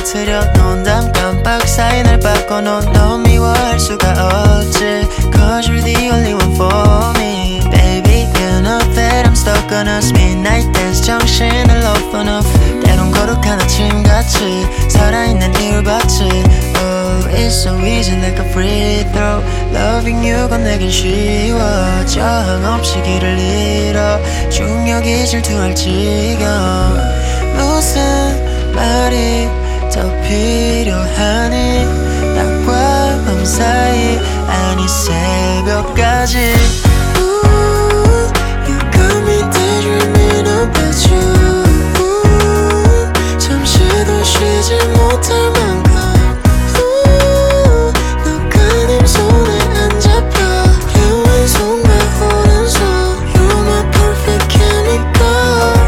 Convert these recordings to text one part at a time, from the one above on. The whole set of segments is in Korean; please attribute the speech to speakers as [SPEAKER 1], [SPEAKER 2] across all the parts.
[SPEAKER 1] 틀어놓은 다음 깜빡 사인을 바꿔놓은 너 미워할 수가 없지 Cause you're the only one for me Baby you know that I'm stuck on us Midnight dance 정신을 off and off 때론 거룩한 아침같이 살아있는 이유를 받지 Oh it's so easy like a free throw Loving you가 내겐 쉬워 저항 없이 길을 잃어 중력이 질투할 지경 무슨 말이 더 필요하니 낮과 밤 사이 아니 새벽까지 Ooh, you got me daydreaming about you Ooh, 잠시도 쉬지 못할 만큼 Ooh, 너가 내 손에 안 잡혀 내 왼손과 오른손 You're my perfect chemical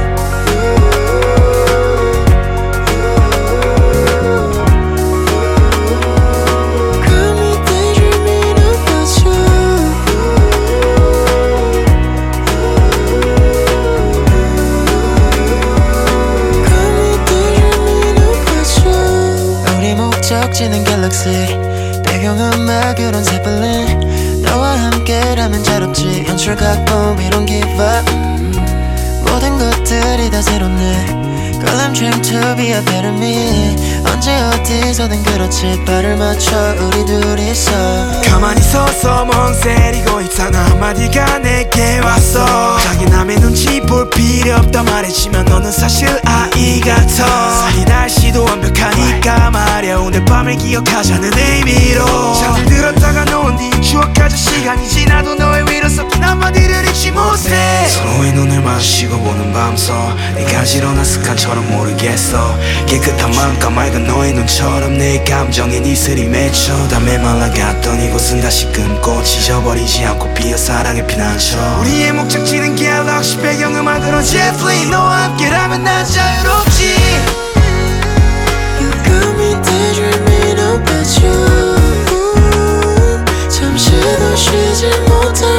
[SPEAKER 1] 적지는 갤럭시 배경음악으론 zeppelin 너와 함께라면 자롭지 연출 각본 we don't give up 모든 것들이 다 새롭네 Girl I'm trying to be a better me 언제 어디서든 그렇지 발을 맞춰 우리 둘이서
[SPEAKER 2] 가만히 서서 멍때리고 있잖아 한마디가 내게 왔어 자기 남의 눈치 볼 필요 없다 말했지만 너는 사실 아이 같아 사이 날씨도 완벽하니까 말야 오늘 밤을 기억하자는 의미로 잠들 들었다가 놓은 뒤 추억하자 시간이 지나도 너의 위로 섞인 한마디를 잊지 못해 서로의 눈을 마주치고 보는 밤서 네가 지러난 습관처럼 모르겠어 깨끗한 마음과 맑은 너의 눈처럼 내 감정에 이슬이 맺혀 다 메말라갔던 이곳은 다시 끊고 지져버리지 않고 피어 사랑의 피난처 우리의 목적지는 갤럭시 배경음악으로 제플린 너와 함께라면 난 자유롭지
[SPEAKER 1] You got me daydreaming about you Ooh, 잠시도 쉬지 못할